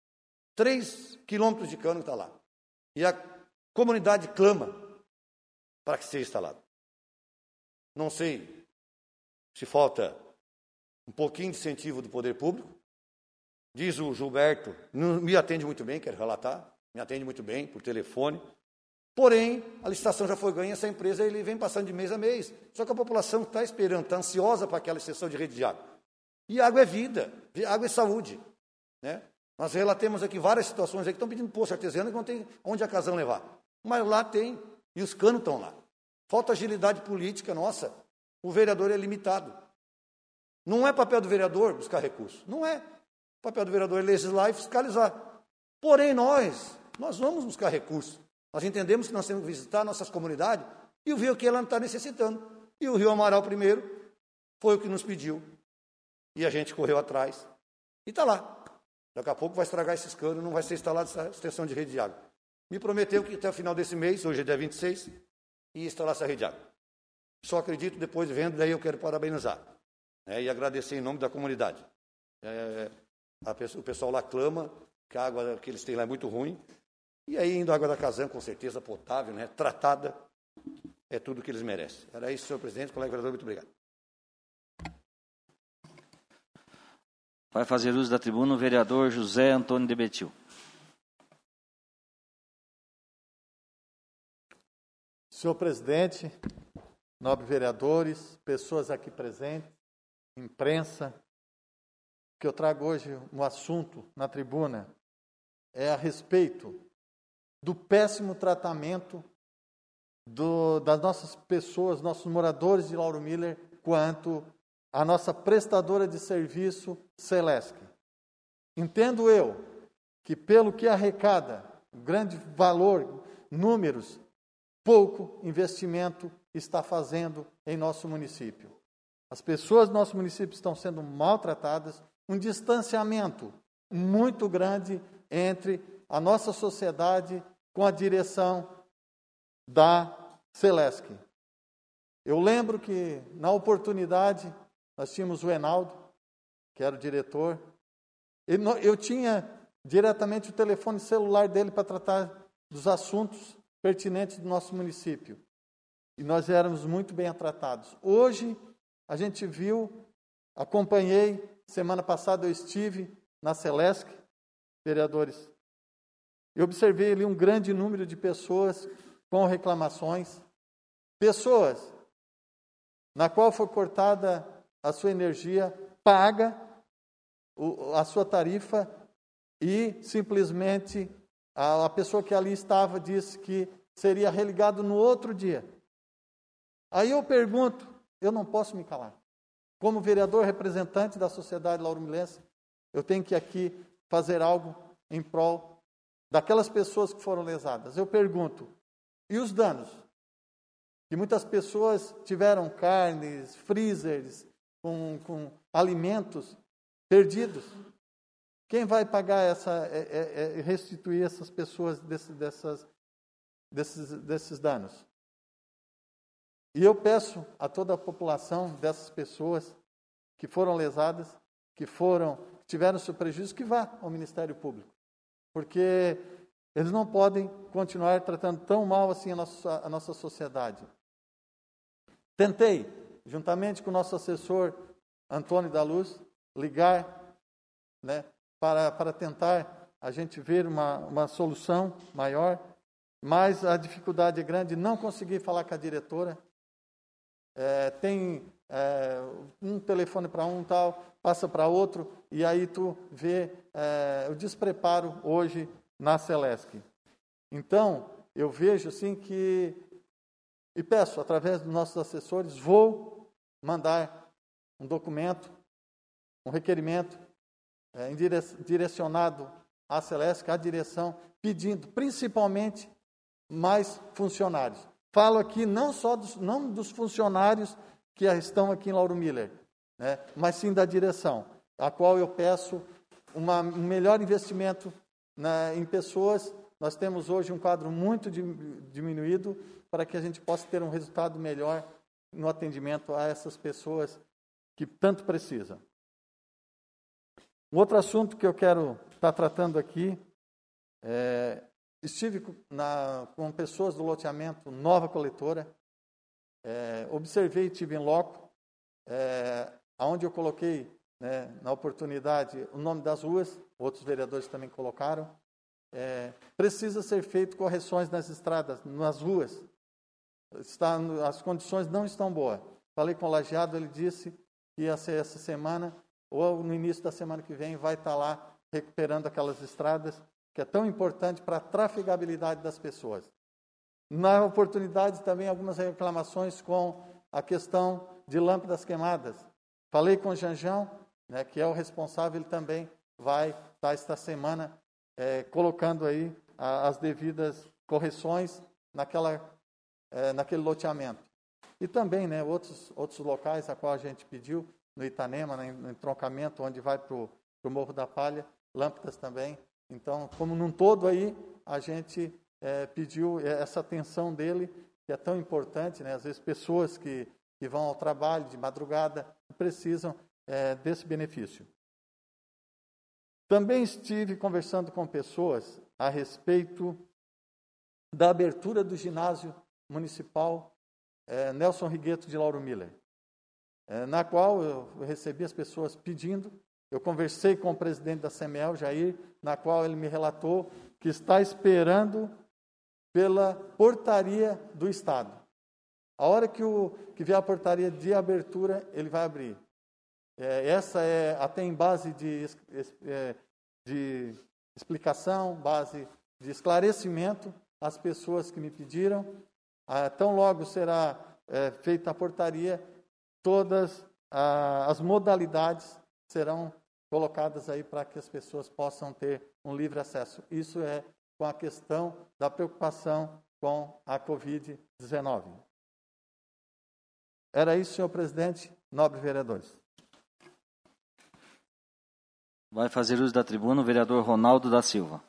Três quilômetros de cano está lá. E a comunidade clama para que seja instalado. Não sei se falta um pouquinho de incentivo do poder público. Diz o Gilberto, não me atende muito bem, quero relatar, me atende muito bem por telefone. Porém, a licitação já foi ganha, essa empresa ele vem passando de mês a mês. Só que a população está esperando, está ansiosa para aquela extensão de rede de água. E água é vida, água é saúde, né? Nós relatamos aqui várias situações aí que estão pedindo poço artesiano que não tem onde a Casan levar. Mas lá tem, e os canos estão lá. Falta agilidade política nossa. O vereador é limitado. Não é papel do vereador buscar recursos. Não é. O papel do vereador é legislar e fiscalizar. Porém, nós, nós vamos buscar recursos. Nós entendemos que nós temos que visitar nossas comunidades e ver o que ela está necessitando. E o Rio Amaral primeiro foi o que nos pediu. E a gente correu atrás. E está lá. Daqui a pouco vai estragar esses canos, não vai ser instalada essa extensão de rede de água. Me prometeu que até o final desse mês, hoje é dia vinte e seis, ia instalar essa rede de água. Só acredito depois vendo, daí eu quero parabenizar. Né, e agradecer em nome da comunidade. É, a, o pessoal lá clama que a água que eles têm lá é muito ruim. E aí, indo a água da Casan, com certeza potável, né, tratada, é tudo que eles merecem. Era isso, senhor presidente, colega vereador, muito obrigado. Vai fazer uso da tribuna o vereador José Antônio de Betil. Senhor presidente, nobres vereadores, pessoas aqui presentes, imprensa, que eu trago hoje um assunto na tribuna é a respeito do péssimo tratamento do, das nossas pessoas, nossos moradores de Lauro Miller, quanto à nossa prestadora de serviço, Celesc. Entendo eu que, pelo que arrecada, grande valor, números, pouco investimento está fazendo em nosso município. As pessoas do nosso município estão sendo maltratadas, um distanciamento muito grande entre a nossa sociedade com a direção da Celesc. Eu lembro que, na oportunidade, nós tínhamos o Enaldo, que era o diretor, e eu tinha diretamente o telefone celular dele para tratar dos assuntos pertinentes do nosso município. E nós éramos muito bem tratados. Hoje, a gente viu, acompanhei, semana passada eu estive na Celesc, vereadores, e observei ali um grande número de pessoas com reclamações, pessoas na qual foi cortada a sua energia, paga o, a sua tarifa e simplesmente a, a pessoa que ali estava disse que seria religado no outro dia. Aí eu pergunto, eu não posso me calar. Como vereador representante da sociedade lauromilense, eu tenho que aqui fazer algo em prol daquelas pessoas que foram lesadas. Eu pergunto, e os danos? Que muitas pessoas tiveram carnes, freezers, com, com alimentos perdidos. Quem vai pagar essa, é, é, é restituir essas pessoas desse, dessas, desses, desses danos? E eu peço a toda a população dessas pessoas que foram lesadas, que foram, que tiveram seu prejuízo, que vá ao Ministério Público. Porque eles não podem continuar tratando tão mal assim a nossa, a nossa sociedade. Tentei, juntamente com o nosso assessor Antônio da Luz, ligar, né, para, para tentar a gente ver uma, uma solução maior, mas a dificuldade é grande, não consegui falar com a diretora. É, tem é, um telefone para um tal, passa para outro, e aí tu vê é, o despreparo hoje na Celesc. Então, eu vejo assim que, e peço, através dos nossos assessores, vou mandar um documento, um requerimento é, direcionado à Celesc, à direção, pedindo principalmente mais funcionários. Falo aqui não só dos, não dos funcionários que estão aqui em Lauro Miller, né, mas sim da direção, a qual eu peço uma, um melhor investimento na, em pessoas. Nós temos hoje um quadro muito diminuído para que a gente possa ter um resultado melhor no atendimento a essas pessoas que tanto precisam. Um outro assunto que eu quero estar tratando aqui é... Estive na, com pessoas do loteamento Nova Coletora, é, observei, tive em loco, é, onde eu coloquei, né, na oportunidade, o nome das ruas, outros vereadores também colocaram. É, precisa ser feito correções nas estradas, nas ruas. Está, as condições não estão boas. Falei com o lajeado, ele disse que ia ser essa semana, ou no início da semana que vem, vai estar lá recuperando aquelas estradas, que é tão importante para a trafegabilidade das pessoas. Na oportunidade, também algumas reclamações com a questão de lâmpadas queimadas. Falei com o Janjão, né, que é o responsável, ele também vai estar esta semana é, colocando aí a, as devidas correções naquela, é, naquele loteamento. E também, né, outros, outros locais a qual a gente pediu, no Itanema, né, no entroncamento, onde vai para o Morro da Palha, lâmpadas também. Então, como num todo aí, a gente é, pediu essa atenção dele, que é tão importante, né? Às vezes pessoas que, que vão ao trabalho de madrugada precisam é, desse benefício. Também estive conversando com pessoas a respeito da abertura do ginásio municipal eh, Nelson Rigueto de Lauro Miller, eh, na qual eu recebi as pessoas pedindo. Eu conversei com o presidente da CEMEL, Jair, na qual ele me relatou que está esperando pela portaria do Estado. A hora que, o, que vier a portaria de abertura, ele vai abrir. É, essa é até em base de, é, de explicação, base de esclarecimento às pessoas que me pediram. Ah, tão logo será é, feita a portaria, todas ah, as modalidades serão colocadas aí para que as pessoas possam ter um livre acesso. Isso é com a questão da preocupação com a covid dezenove. Era isso, senhor presidente, nobres vereadores. Vai fazer uso da tribuna o vereador Ronaldo da Silva.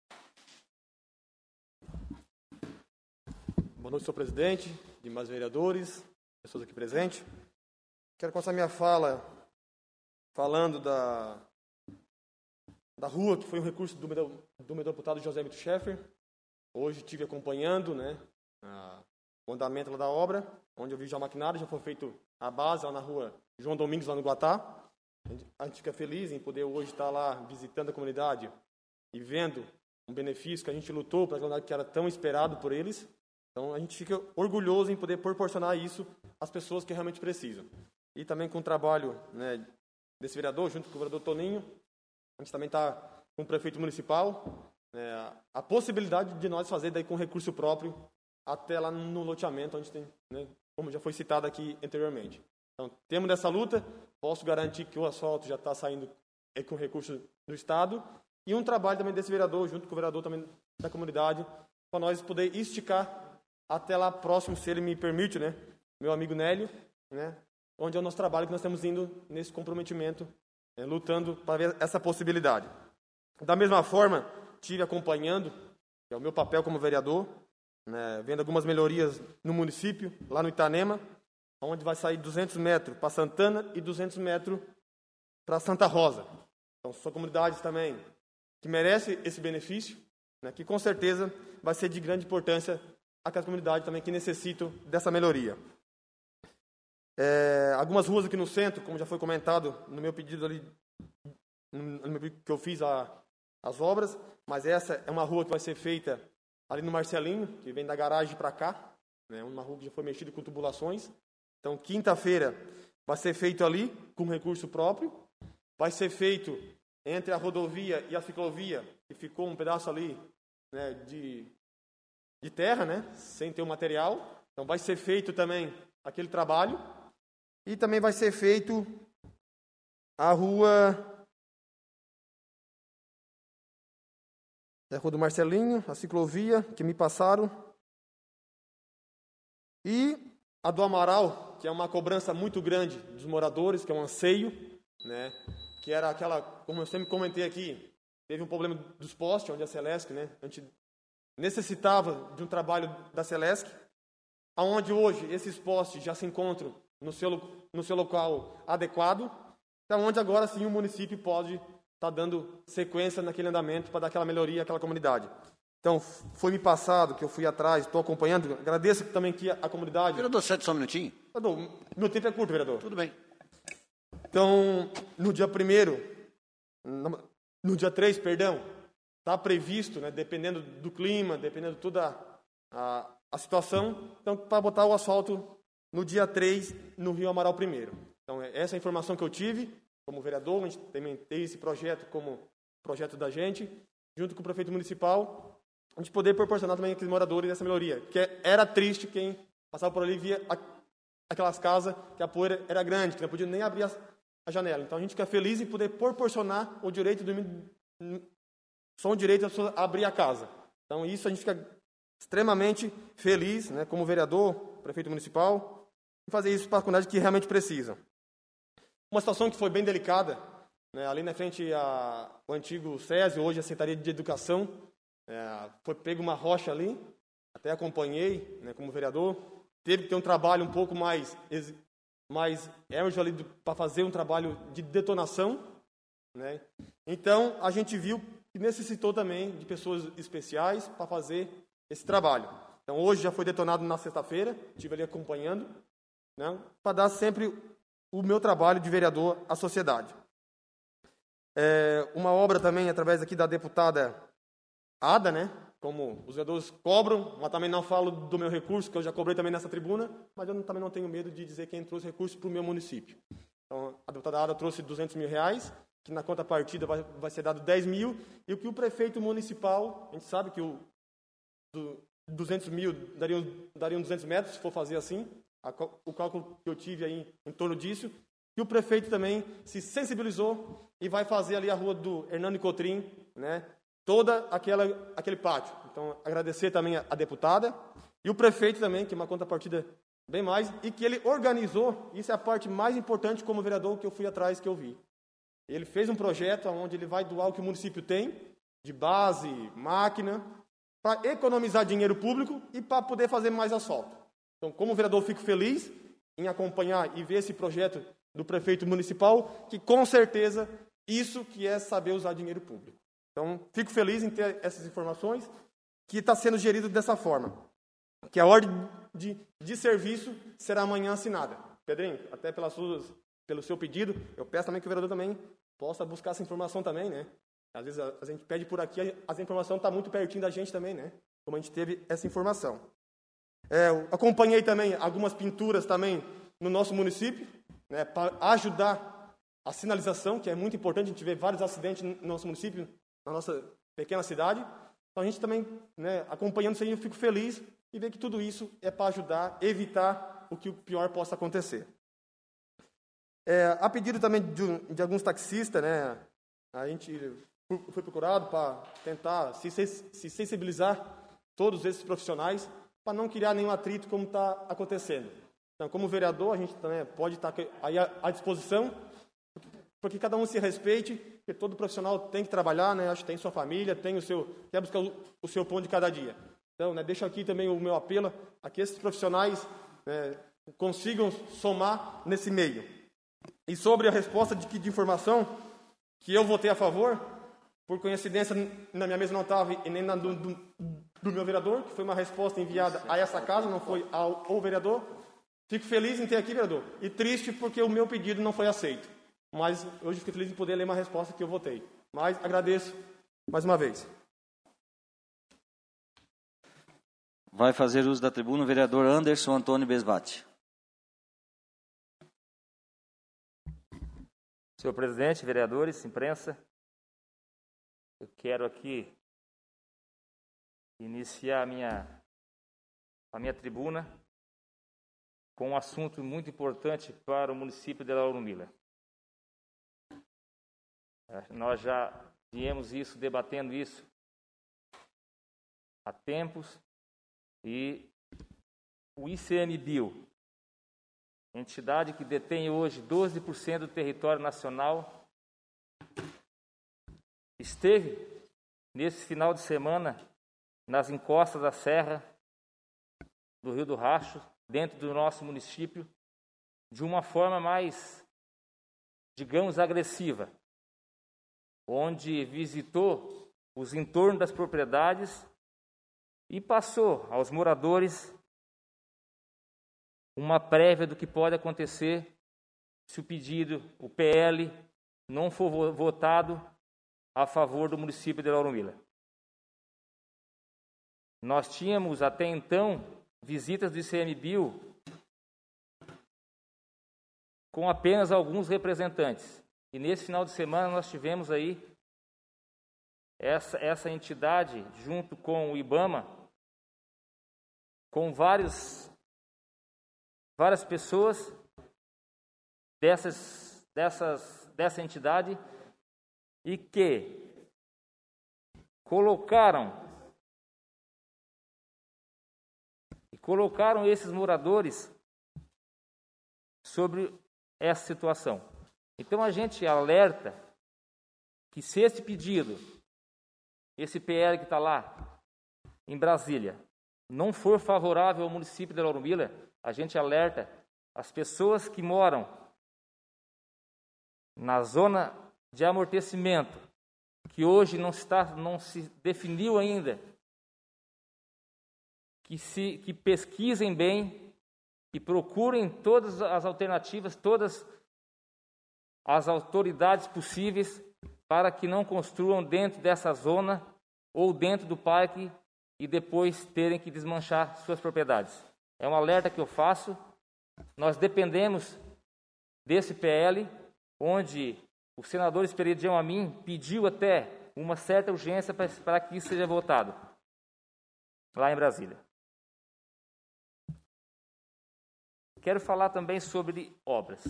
Boa noite, senhor presidente, demais vereadores, pessoas aqui presentes. Quero começar minha fala falando da, da rua, que foi um recurso do meu, do meu deputado José Mito Scheffer. Hoje estive acompanhando, né, a, o andamento lá da obra, onde eu vi já o maquinário, já foi feito a base lá na rua João Domingos, lá no Guatá. A gente fica feliz em poder hoje estar lá visitando a comunidade e vendo um benefício que a gente lutou para a comunidade, que era tão esperado por eles. Então, a gente fica orgulhoso em poder proporcionar isso às pessoas que realmente precisam. E também com o trabalho, né, desse vereador, junto com o vereador Toninho, a gente também está com o prefeito municipal, né, a possibilidade de nós fazer daí com recurso próprio até lá no loteamento, onde tem, né, como já foi citado aqui anteriormente. Então, temos dessa luta, posso garantir que o asfalto já está saindo com recurso do Estado, e um trabalho também desse vereador, junto com o vereador também da comunidade, para nós poder esticar até lá próximo, se ele me permite, né, meu amigo Nélio, né, onde é o nosso trabalho que nós estamos indo nesse comprometimento, né, lutando para ver essa possibilidade. Da mesma forma, tive acompanhando, que é o meu papel como vereador, né, vendo algumas melhorias no município, lá no Itanema, onde vai sair duzentos metros para Santana e duzentos metros para Santa Rosa. Então, são comunidades também que merecem esse benefício, né, que com certeza vai ser de grande importância aquelas comunidades também que necessitam dessa melhoria. É, algumas ruas aqui no centro, como já foi comentado no meu pedido ali, no meu pedido que eu fiz a, as obras, mas essa é uma rua que vai ser feita ali no Marcelinho, que vem da garagem para cá, né, uma rua que já foi mexida com tubulações. Então, quinta-feira vai ser feito ali com recurso próprio, vai ser feito entre a rodovia e a ciclovia, que ficou um pedaço ali, né, de, de terra, né, sem ter o material. Então, vai ser feito também aquele trabalho. E também vai ser feito a rua, a rua do Marcelinho, a ciclovia, que me passaram. E a do Amaral, que é uma cobrança muito grande dos moradores, que é um anseio, né, que era aquela, como eu sempre comentei aqui, teve um problema dos postes, onde a Celesc, né, a gente necessitava de um trabalho da Celesc, onde hoje esses postes já se encontram no seu, no seu local adequado, então onde agora sim o município pode estar tá dando sequência naquele andamento para dar aquela melhoria àquela comunidade. Então, foi me passado, que eu fui atrás, estou acompanhando, agradeço também aqui a, a comunidade. Vereador, cede só um minutinho. Vereador, meu tempo é curto, vereador. Tudo bem. Então, no dia primeiro, no dia três, perdão, está previsto, né, dependendo do clima, dependendo de toda a, a situação, então, para botar o asfalto no dia três, no Rio Amaral primeiro. Então, essa é a informação que eu tive como vereador, a gente também tem esse projeto como projeto da gente, junto com o prefeito municipal, a gente poder proporcionar também aqueles moradores essa melhoria, que era triste quem passava por ali e via aquelas casas que a poeira era grande, que não podia nem abrir a janela. Então, a gente fica feliz em poder proporcionar o direito do só o direito a abrir a casa. Então, isso a gente fica extremamente feliz, né, como vereador, prefeito municipal, em fazer isso para a comunidade que realmente precisa. Uma situação que foi bem delicada, né, ali na frente a, o antigo SESI, hoje a Secretaria de Educação, é, foi pego uma rocha ali, até acompanhei, né, como vereador, teve que ter um trabalho um pouco mais, mais érgico ali para fazer um trabalho de detonação, né? Então, a gente viu que necessitou também de pessoas especiais para fazer esse trabalho. Então, hoje já foi detonado na sexta-feira, estive ali acompanhando, né, para dar sempre o meu trabalho de vereador à sociedade. É, uma obra também, através aqui da deputada Ada, né, como os vereadores cobram, mas também não falo do meu recurso, que eu já cobrei também nessa tribuna, mas eu também não tenho medo de dizer quem trouxe recurso para o meu município. Então, a deputada Ada trouxe duzentos mil reais, que na conta partida vai, vai ser dado dez mil, e o que o prefeito municipal, a gente sabe que o do, duzentos mil dariam, dariam duzentos metros, se for fazer assim, a, o cálculo que eu tive aí em torno disso, e o prefeito também se sensibilizou e vai fazer ali a rua do Hernando Cotrim, né, toda aquela, aquele pátio. Então, agradecer também a, a deputada e o prefeito também, que é uma contrapartida bem mais, e que ele organizou, isso é a parte mais importante como vereador que eu fui atrás, que eu vi. Ele fez um projeto onde ele vai doar o que o município tem, de base, máquina, para economizar dinheiro público e para poder fazer mais asfalto. Então, como vereador, fico feliz em acompanhar e ver esse projeto do prefeito municipal, que com certeza isso que é saber usar dinheiro público. Então, fico feliz em ter essas informações, que está sendo gerido dessa forma. Que a ordem de, de serviço será amanhã assinada. Pedrinho, até pelas suas, pelo seu pedido, eu peço também que o vereador também possa buscar essa informação também, né? Às vezes a, a gente pede por aqui, a, a informação está muito pertinho da gente também, né? Como a gente teve essa informação. É, acompanhei também algumas pinturas também no nosso município, né, para ajudar a sinalização, que é muito importante. A gente vê vários acidentes no nosso município, na nossa pequena cidade. Então a gente também, né, acompanhando isso aí, eu fico feliz e ver que tudo isso é para ajudar, evitar o que o pior possa acontecer. É, a pedido também de, de alguns taxistas, né, a gente foi procurado para tentar se, se sensibilizar todos esses profissionais para não criar nenhum atrito como está acontecendo. Então, como vereador, a gente também pode estar aí à disposição, porque cada um se respeite, porque todo profissional tem que trabalhar, né? Acho que tem sua família, tem o seu, quer buscar o, o seu pão de cada dia. Então, né, deixo aqui também o meu apelo a que esses profissionais, né, consigam somar nesse meio. E sobre a resposta de, de informação, que eu votei a favor, por coincidência, na minha mesa não estava e nem na do, do, do meu vereador, que foi uma resposta enviada a essa casa, não foi ao, ao vereador. Fico feliz em ter aqui, vereador, e triste porque o meu pedido não foi aceito. Mas hoje fico feliz em poder ler uma resposta que eu votei. Mas agradeço mais uma vez. Vai fazer uso da tribuna o vereador Anderson Antônio Besbate. Senhor presidente, vereadores, imprensa, eu quero aqui iniciar a minha, a minha tribuna com um assunto muito importante para o município de Lauro Miller. Nós já viemos isso, debatendo isso há tempos, e o I C M Bio, entidade que detém hoje doze por cento do território nacional, esteve nesse final de semana nas encostas da Serra do Rio do Racho, dentro do nosso município, de uma forma mais, digamos, agressiva, onde visitou os entornos das propriedades e passou aos moradores uma prévia do que pode acontecer se o pedido, o P L, não for votado a favor do município de Lauro Miller. Nós tínhamos até então visitas do I C M Bio com apenas alguns representantes. E nesse final de semana nós tivemos aí essa, essa entidade, junto com o IBAMA, com vários, várias pessoas dessas, dessas, dessa entidade, e que colocaram, e colocaram esses moradores sobre essa situação. Então a gente alerta que se esse pedido, esse P L que está lá em Brasília, não for favorável ao município de Lauro Miller, a gente alerta as pessoas que moram na zona de amortecimento, que hoje não, está, não se definiu ainda, que, se, que pesquisem bem e procurem todas as alternativas, todas as autoridades possíveis para que não construam dentro dessa zona ou dentro do parque e depois terem que desmanchar suas propriedades. É um alerta que eu faço. Nós dependemos desse P L, onde o senador Esperidião Amin pediu até uma certa urgência para, para que isso seja votado lá em Brasília. Quero falar também sobre obras.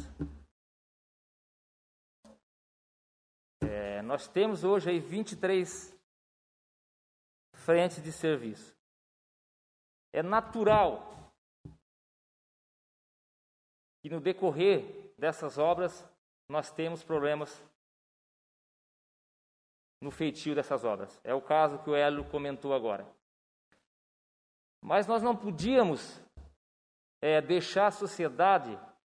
É, nós temos hoje aí vinte e três frentes de serviço. É natural que no decorrer dessas obras nós temos problemas no feitio dessas obras. É o caso que o Hélio comentou agora. Mas nós não podíamos é, deixar a sociedade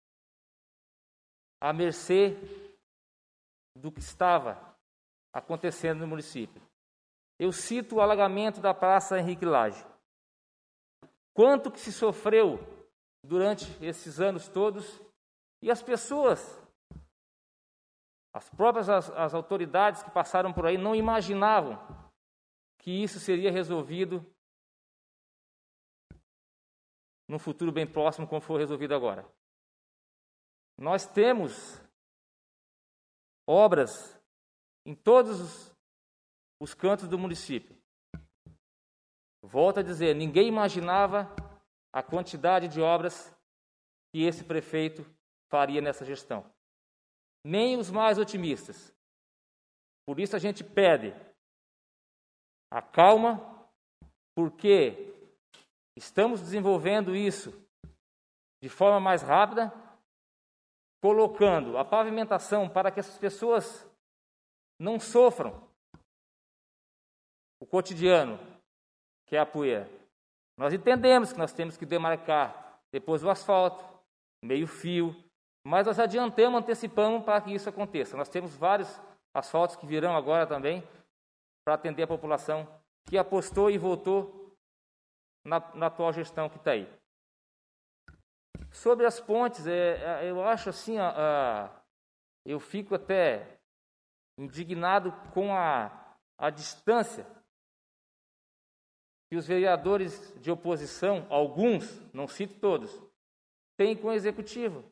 à mercê do que estava acontecendo no município. Eu cito o alagamento da Praça Henrique Lage. Quanto que se sofreu durante esses anos todos, e as pessoas, as próprias as, as autoridades que passaram por aí não imaginavam que isso seria resolvido num futuro bem próximo, como foi resolvido agora. Nós temos obras em todos os, os cantos do município. Volto a dizer, ninguém imaginava a quantidade de obras que esse prefeito faria nessa gestão. Nem os mais otimistas. Por isso a gente pede a calma, porque estamos desenvolvendo isso de forma mais rápida, colocando a pavimentação para que essas pessoas não sofram o cotidiano, que é a poeira. Nós entendemos que nós temos que demarcar depois o asfalto, meio fio, mas nós adiantamos, antecipamos para que isso aconteça. Nós temos vários asfaltos que virão agora também para atender a população que apostou e votou na, na atual gestão que está aí. Sobre as pontes, é, eu acho assim, a, a, eu fico até indignado com a, a distância que os vereadores de oposição, alguns, não cito todos, têm com o executivo.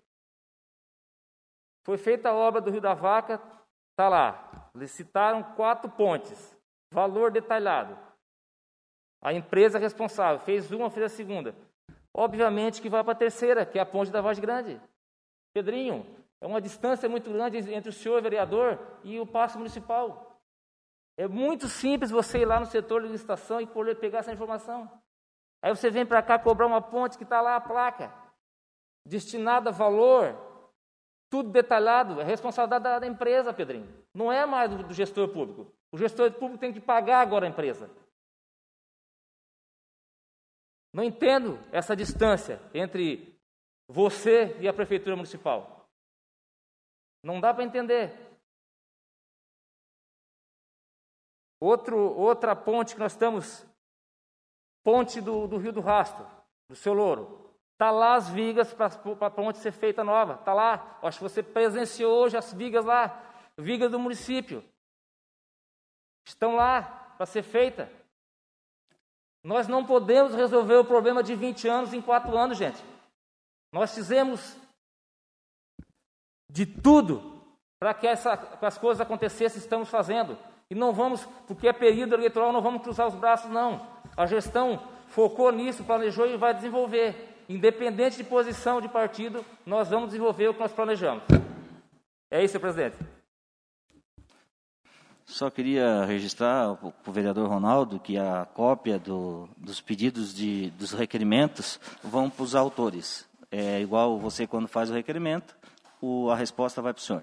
Foi feita a obra do Rio da Vaca, está lá, licitaram quatro pontes, valor detalhado. A empresa responsável fez uma, fez a segunda. Obviamente que vai para a terceira, que é a ponte da Vargem Grande. Pedrinho, é uma distância muito grande entre o senhor vereador e o paço municipal. É muito simples você ir lá no setor de licitação e pegar essa informação. Aí você vem para cá cobrar uma ponte que está lá a placa, destinada a valor, tudo detalhado, é responsabilidade da, da empresa, Pedrinho. Não é mais do, do gestor público. O gestor público tem que pagar agora a empresa. Não entendo essa distância entre você e a prefeitura municipal. Não dá para entender. Outro, outra ponte que nós estamos, ponte do, do Rio do Rastro, do Seu Louro. Está lá as vigas para a ponte ser feita nova. Está lá. Acho que você presenciou hoje as vigas lá, vigas do município. Estão lá para ser feita. Nós não podemos resolver o problema de vinte anos em quatro anos, gente. Nós fizemos de tudo para que essa, para as coisas acontecessem, estamos fazendo. E não vamos, porque é período eleitoral, não vamos cruzar os braços, não. A gestão focou nisso, planejou e vai desenvolver. Independente de posição de partido, nós vamos desenvolver o que nós planejamos. É isso, senhor presidente. Só queria registrar para o vereador Ronaldo que a cópia do, dos pedidos de, dos requerimentos vão para os autores. É igual você, quando faz o requerimento, o, a resposta vai para o senhor.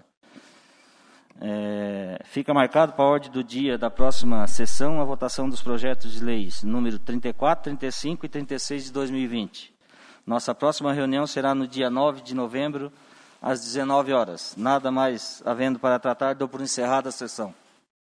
É, fica marcado para a ordem do dia da próxima sessão a votação dos projetos de leis número trinta e quatro, trinta e cinco e trinta e seis de dois mil e vinte. Nossa próxima reunião será no dia nove de novembro, às dezenove horas. Nada mais havendo para tratar, dou por encerrada a sessão.